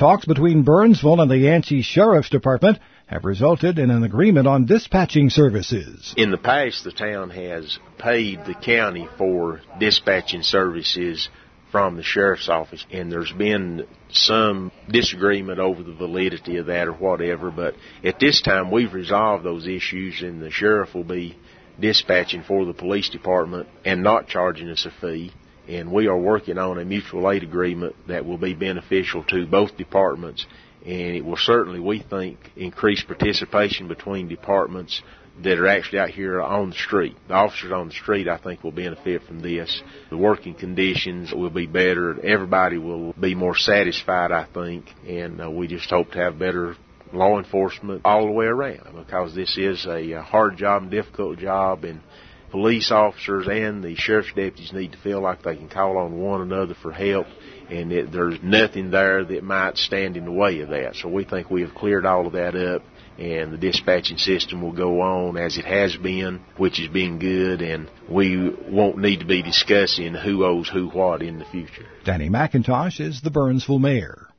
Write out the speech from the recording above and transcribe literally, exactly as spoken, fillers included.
talks between Burnsville and the Yancey Sheriff's Department have resulted in an agreement on dispatching services. In the past, the town has paid the county for dispatching services from the sheriff's office, and there's been some disagreement over the validity of that or whatever, but at this time we've resolved those issues, and the sheriff will be dispatching for the police department and not charging us a fee, and we are working on a mutual aid agreement that will be beneficial to both departments, and it will certainly, we think, increase participation between departments that are actually out here on the street. The officers on the street, I think, will benefit from this. The working conditions will be better. Everybody will be more satisfied, I think, and uh, we just hope to have better law enforcement all the way around, because this is a hard job and difficult job, and police officers and the sheriff's deputies need to feel like they can call on one another for help, and it, there's nothing there that might stand in the way of that. So we think we have cleared all of that up, and the dispatching system will go on as it has been, which has been good, and we won't need to be discussing who owes who what in the future. Danny McIntosh is the Burnsville mayor.